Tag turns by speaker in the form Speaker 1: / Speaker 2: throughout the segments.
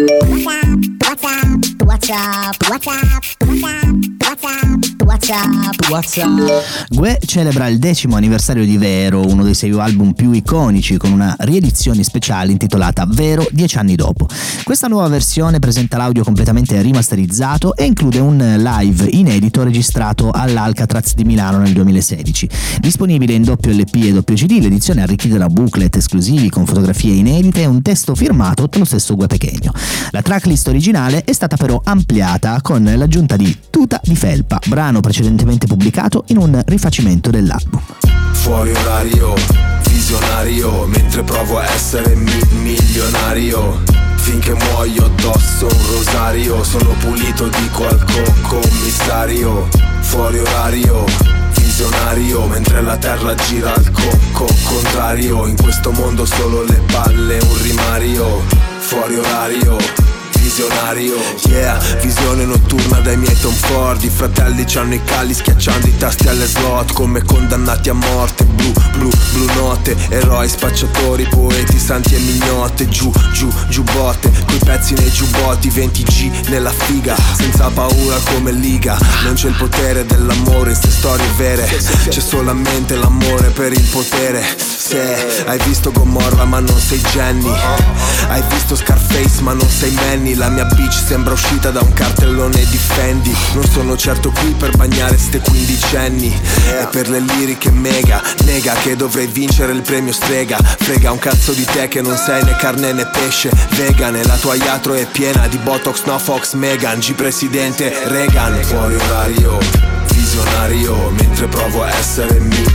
Speaker 1: Guè celebra il 10° anniversario di Vero, uno dei suoi album più iconici, con una riedizione speciale intitolata Vero 10 anni dopo. Questa nuova versione presenta l'audio completamente rimasterizzato e include un live inedito registrato all'Alcatraz di Milano nel 2016. Disponibile in doppio LP e doppio CD, l'edizione arricchita da booklet esclusivi con fotografie inedite e un testo firmato dallo stesso Guè Pequeno. La tracklist originale è stata però ampliata con l'aggiunta di Tuta di Felpa, brano precedentemente pubblicato in un rifacimento dell'album.
Speaker 2: Fuori orario, visionario, mentre provo a essere milionario. Finché muoio addosso un rosario, sono pulito, dico al commissario. Fuori orario, visionario, mentre la terra gira al contrario. In questo mondo solo le palle, un rimario. Fuori orario, visionario, yeah, visione notturna dai miei Tom Ford. I fratelli c'hanno i cali schiacciando i tasti alle slot come condannati a morte. Blu note, eroi, spacciatori, poeti, santi e mignotte. Giù botte, coi pezzi nei giubbotti, 20G nella figa, senza paura come Liga. Non c'è il potere dell'amore in ste storie vere, c'è solamente l'amore per il potere. Se hai visto Gomorra ma non sei Jenny, hai visto Scarface ma non sei Manny. La mia bitch sembra uscita da un cartellone di Fendi. Non sono certo qui per bagnare ste quindicenni, e per le liriche mega nega che dovrei vincere il premio strega. Frega un cazzo di te che non sei né carne né pesce. Vegan e la tua iatro è piena di Botox, no Fox, Megan, G presidente Reagan. Fuori orario, visionario, mentre provo a essere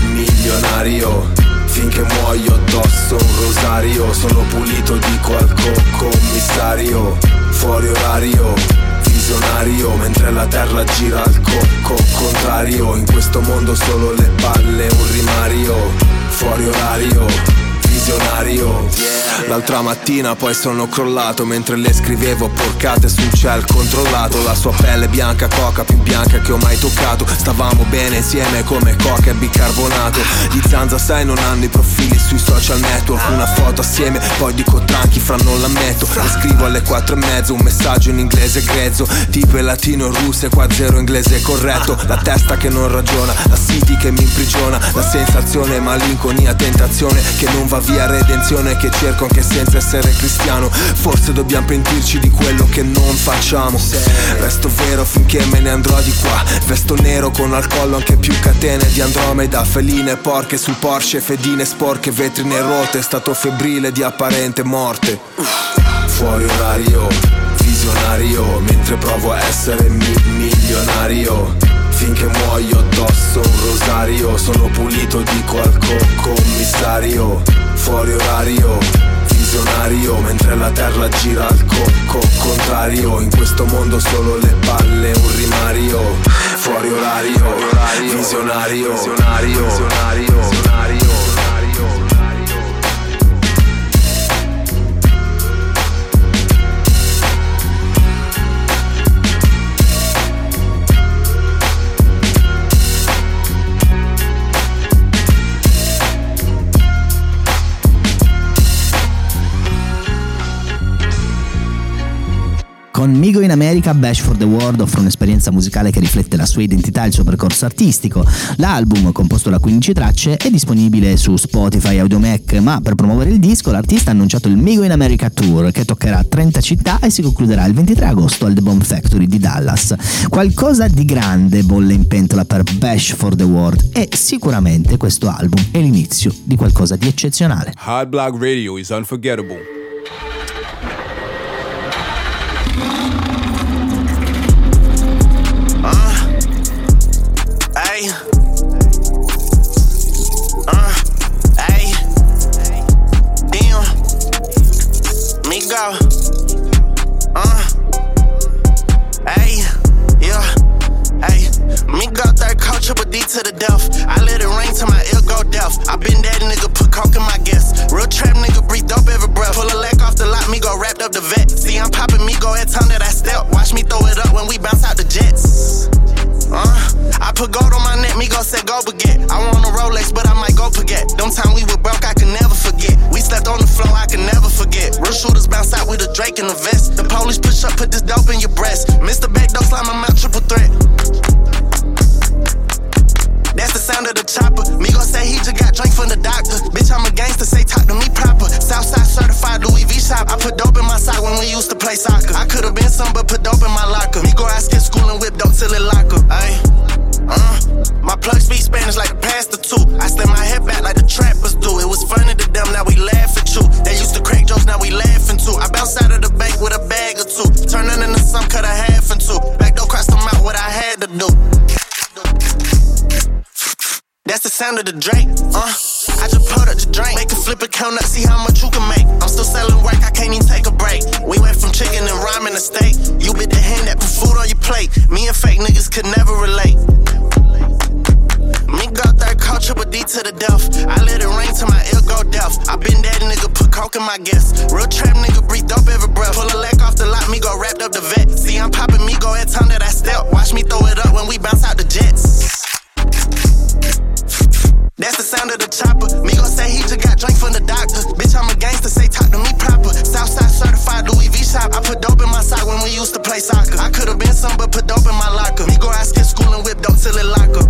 Speaker 2: milionario. Finché muoio addosso un rosario, sono pulito, dico al commissario. Fuori orario, visionario, mentre la terra gira al contrario. In questo mondo solo le palle, un rimario. Fuori orario, visionario. L'altra mattina poi sono crollato mentre le scrivevo porcate su un ciel controllato. La sua pelle bianca, coca più bianca che ho mai toccato. Stavamo bene insieme come coca e bicarbonato. Gli Zanza 6 non hanno i profili sui social network. Una foto assieme, poi dico tranqui fra non l'ammetto. Le scrivo alle 4:30 un messaggio in inglese grezzo, tipo latino e russo e qua zero inglese corretto. La testa che non ragiona, la city che mi imprigiona. La sensazione, malinconia, tentazione che non va via, redenzione che cerco anche senza essere cristiano. Forse dobbiamo pentirci di quello che non facciamo. Resto vero finché me ne andrò di qua. Vesto nero con al collo anche più catene di Andromeda. Feline porche sul Porsche, fedine sporche, vetrine rotte. Stato febbrile di apparente morte. Fuori orario, visionario, mentre provo a essere milionario. Finché muoio addosso un rosario, sono pulito, dico al commissario. Fuori orario, visionario, mentre la terra gira al contrario. In questo mondo solo le palle, un rimario. Fuori orario, visionario, visionario.
Speaker 1: Con Migo in America, Bash for the World offre un'esperienza musicale che riflette la sua identità e il suo percorso artistico. L'album, composto da 15 tracce, è disponibile su Spotify e Audiomack, ma per promuovere il disco l'artista ha annunciato il Migo in America Tour, che toccherà 30 città e si concluderà il 23 agosto al The Bomb Factory di Dallas. Qualcosa di grande bolle in pentola per Bash for the World e sicuramente questo album è l'inizio di qualcosa di eccezionale.
Speaker 3: Hard Block Radio is unforgettable.
Speaker 4: To the death, I let it rain till my ear go deaf. I been that nigga, put coke in my gas. Real trap nigga, breathe up every breath. Pull a leg off the lot, me go wrapped up the vet. See, I'm popping me go at time that I step. Watch me throw it up when we bounce out the jets. I put gold on my neck, me go say go baguette. I want a Rolex, but I might go forget. Them time we were broke, I can never forget. We slept on the floor, I can never forget. Real shooters bounce out with a Drake in the vest. The police push up, put this dope in your breast. Mr. Backdoor slime, I'm out, triple threat. That's the sound of the chopper. Migo say he just got drink from the doctor. Bitch, I'm a gangster, say talk to me proper. Southside certified Louis V shop. I put dope in my sock when we used to play soccer. I could've been some, but put dope in my locker. Migo, I skip school and whip dope till it lock up. My plug speak Spanish like the pastor too. I stand my head back like the trappers do. It was funny to them, now we laugh at you. They used to crack jokes, now we laughing too. I bounced out of the bank with a bag or two. Turn it into some, cut a half in two. Backdoor crossed them out, what I had to do. That's the sound of the Drake, I just pulled up the drink. Make a flip a count up, see how much you can make. I'm still selling work, I can't even take a break. We went from chicken and ramen to steak. You bit the hand that put food on your plate. Me and fake niggas could never relate. Me got third call triple D to the death. I let it rain till my ear go deaf. I been that nigga, put coke in my guess. Real trap nigga, breathe dope every breath. Pull a leg off the lot, me go wrapped up the vet. See, I'm popping me go every time that I step. Watch me throw it up when we bounce out the jets. That's the sound of the chopper. Migo say he just got drink from the doctor. Bitch, I'm a gangster, say talk to me proper. Southside certified Louis V shop. I put dope in my sock when we used to play soccer. I could've been some, but put dope in my locker. Migo, I skip school and whip dope till it lock up.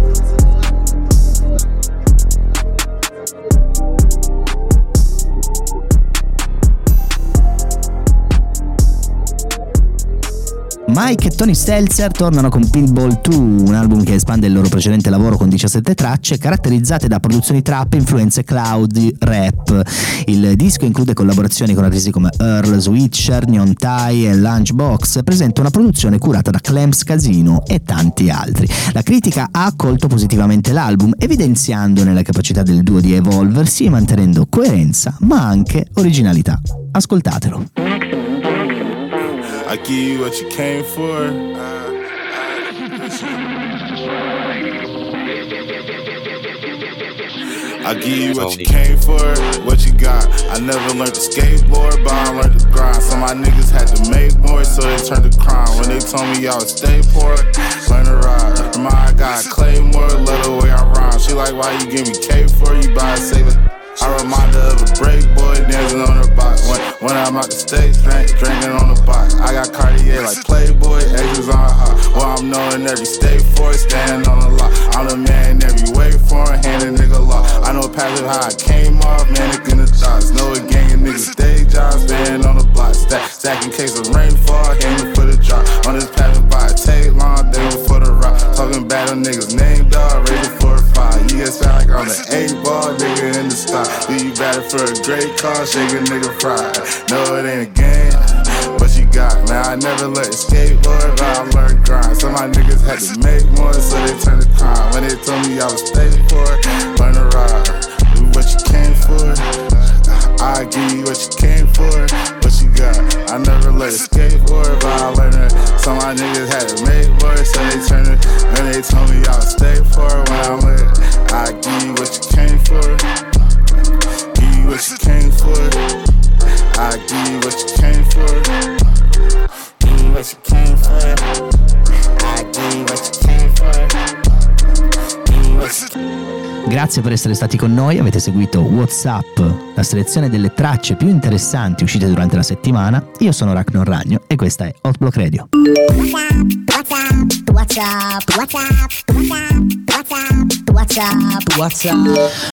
Speaker 1: Mike e Tony Stelzer tornano con Pinball 2, un album che espande il loro precedente lavoro con 17 tracce caratterizzate da produzioni trap e influenze cloud rap. Il disco include collaborazioni con artisti come Earl, Switcher, Neon Thai e Lunchbox, presenta una produzione curata da Clems Casino e tanti altri. La critica ha accolto positivamente l'album, evidenziandone la capacità del duo di evolversi e mantenendo coerenza ma anche originalità. Ascoltatelo.
Speaker 5: I give you what you came for. I give you what you came for, what you got. I never learned to skateboard, but I learned to grind. So my niggas had to make more, so they turned to crime. When they told me y'all would stay poor, learn to ride. My God, Claymore, love the way I rhyme. She like, why you give me K for? You buy a saver. I remind her of a break boy dancing on her box. When I'm out the stage, drinking on the box. I got Cartier like Playboy, exes on hot. Well, I'm known in every state for it, standing on the lot. I'm the man in every way for it, hand a nigga lock. I know passive how I came off, manic in the thoughts. Know a gang of niggas day jobs, staying on the block. Stack in case of rainfall, aiming for the drop. On this path by a take long, day before the rock. Talking bad on niggas, name dog, rated for a 5. You get sound like I'm the 8-ball, nigga in the stock. Do you battle for a great car, shake a nigga pride. No, it ain't a game, but you got. Man, I never let it skateboard, but I learned grind. So my niggas had to make more, so they turned to crime. When they told me I was stay for it, learn to ride. Do what you came for, I give you what you came for, what you got. I never let it skateboard, but I learned it. So my niggas had to make more, so they turned it. When they told me I would stay for it, when I'm with it, I give you what you came for. What you came for, I give you what you came for. Give you what you came for, I give you what you came for. Give you what you came for.
Speaker 1: Grazie per essere stati con noi, avete seguito WhatsApp, la selezione delle tracce più interessanti uscite durante la settimana. Io sono Ragnar Ragno e questa è Hot Block Radio.